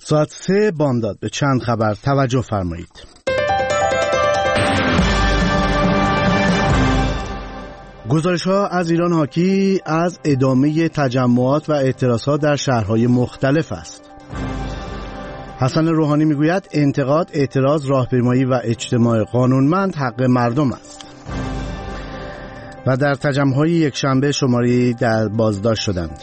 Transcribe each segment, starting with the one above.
ساعت 3 بامداد. به چند خبر توجه فرمایید. گزارش‌ها از ایران حاکی از ادامه تجمعات و اعتراضات در شهرهای مختلف است. حسن روحانی میگوید انتقاد، اعتراض، راهپیمایی و اجتماع قانونمند حق مردم است. و در تجمع‌های یکشنبه شماری در بازداشت شدند.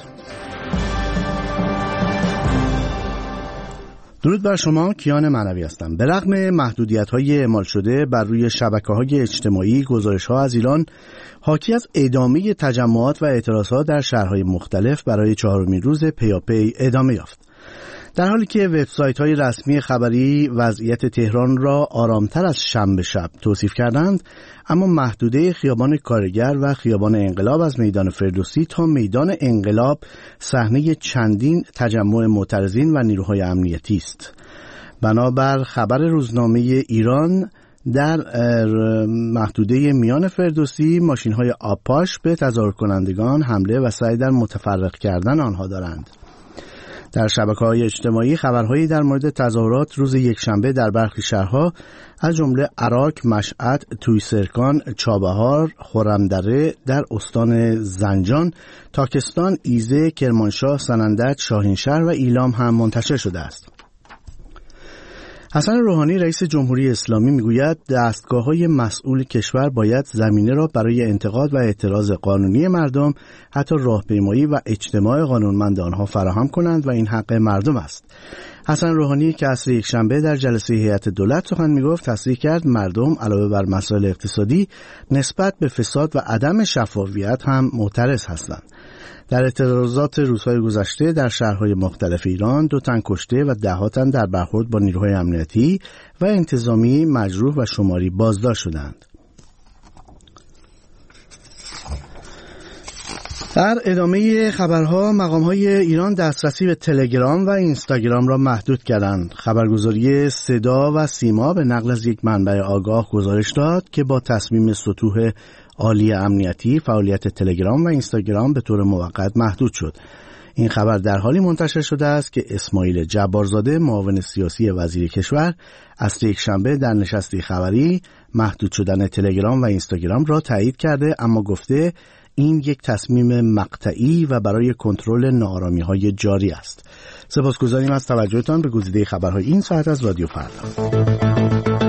درود بر شما، کیان معنوی هستم. به رغم محدودیت‌های اعمال شده بر روی شبکه‌های اجتماعی، گزارش‌ها از ایران حاکی از ادامه تجمعات و اعتراضات در شهرهای مختلف برای 4مین روز پیاپی ادامه یافت. در حالی که وبسایت‌های رسمی خبری وضعیت تهران را آرامتر از شنبه شب توصیف کردند، اما محدوده خیابان کارگر و خیابان انقلاب از میدان فردوسی تا میدان انقلاب صحنه چندین تجمع معترضین و نیروهای امنیتی است. بنابر خبر روزنامه ایران، در محدوده میان فردوسی ماشین‌های آپاش به تظاهر کنندگان حمله و سعی در متفرق کردن آنها دارند. در شبکه‌های اجتماعی خبرهایی در مورد تظاهرات روز یکشنبه در برخی شهرها از جمله عراق، مشهد، تویسرکان، چابهار، خرمدره در استان زنجان، تاکستان، ایزه، کرمانشاه، سنندج، شاهینشهر و ایلام هم منتشر شده است. حسن روحانی رئیس جمهوری اسلامی میگوید دستگاه‌های مسئول کشور باید زمینه را برای انتقاد و اعتراض قانونی مردم، حتی راهپیمایی و اجتماع قانونمند آنها فراهم کنند و این حق مردم است. حسن روحانی که عصر یکشنبه در جلسه هیئت دولت سخن میگفت تصریح کرد مردم علاوه بر مسائل اقتصادی نسبت به فساد و عدم شفافیت هم معترض هستند. در اعتراضات روزهای گذشته در شهرهای مختلف ایران 2 تن کشته و 10 تن در برخورد با نیروهای امنیتی و انتظامی مجروح و شماری بازداشت شدند. در ادامه خبرها، مقام‌های ایران دسترسی به تلگرام و اینستاگرام را محدود کردند. خبرگزاری صدا و سیما به نقل از یک منبع آگاه گزارش داد که با تصمیم سطوح عالی امنیتی فعالیت تلگرام و اینستاگرام به طور موقت محدود شد. این خبر در حالی منتشر شده است که اسماعیل جبارزاده، معاون سیاسی وزیر کشور، عصر یکشنبه در نشستی خبری محدود شدن تلگرام و اینستاگرام را تایید کرده، اما گفته این یک تصمیم مقطعی و برای کنترل ناآرامی‌های جاری است. سپاسگزاریم از توجهتان به گزیده خبرهای این ساعت از رادیو فردا.